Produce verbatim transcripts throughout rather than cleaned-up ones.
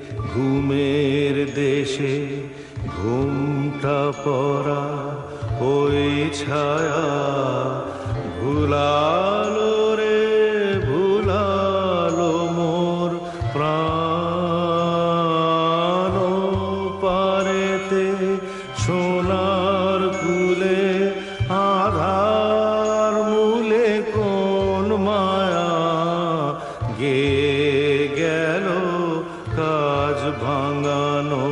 ঘুমের দেশে ঘুমটা পড়া ওই ছায়া ভুলালো রে ভুলালো মোর প্রাণ পারেতে সোনার কুলে আধার মূলে কোন মায়া গে গেল কাজ ভাঙানো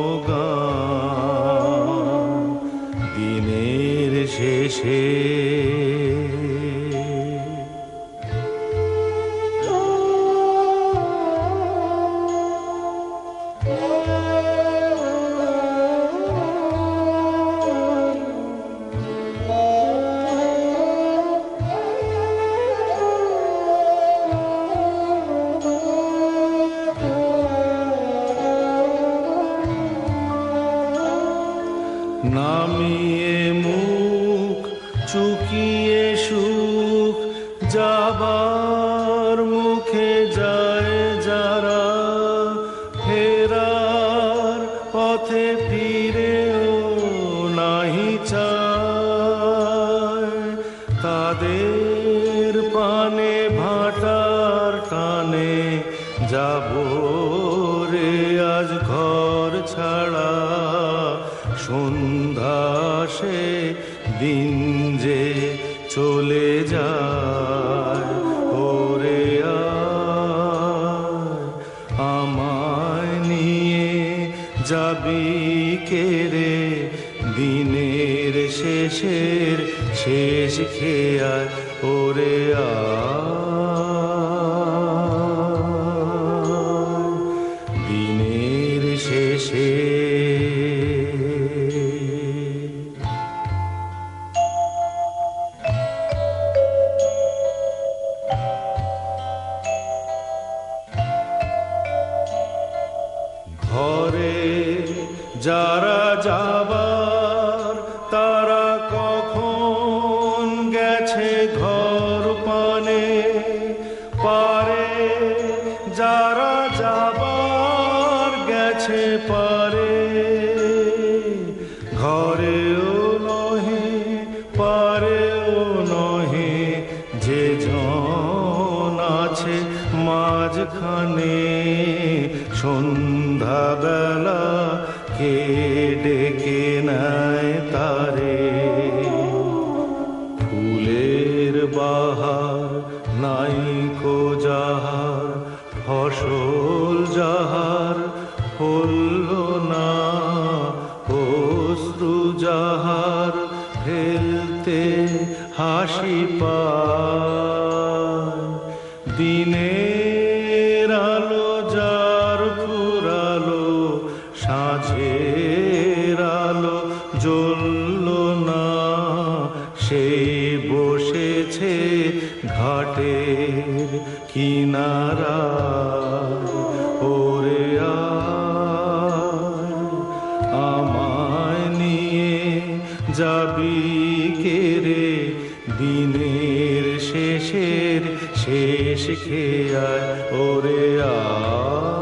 গান দিনের শেষে নামিয়ে মুখ চুকিয়ে সুখ যাবার মুখে যায় যারা ফেরার পথে ফিরেও নাহি চায় তাদের পানে ভাটার টানে যাব রে আজ ঘর ছাড়া সন্ধ্যা সে দিন যে চলে যায় ওরে আয় আমায় নিয়ে যাবি কে রে দিনের শেষের শেষ খেয়াল ওরে আয় দিনের শেষে ঘরে যারা যাবার তারা কখন গেছে ঘর পানে পারে যারা যাবার গেছে পারে ঘরেও নহে পারেও নহে যে জন আছে মাঝখানে সন্ধ্যাবেলা কে ডেকে নেয় তারে ফুলের বাহার নাইকো যাহার ফসল যাহার হল না অশ্রু যাহার ফেলতে হাসি পায় দিনের আলো যার ফুরালো সাঁঝের আলো জ্বলল না সেই বসেছে ঘাটের কিনারা ওরে আয় আমায় নিয়ে যাবি কে রে দিনের শেষের শেষ খেয়াল ওরে আয়।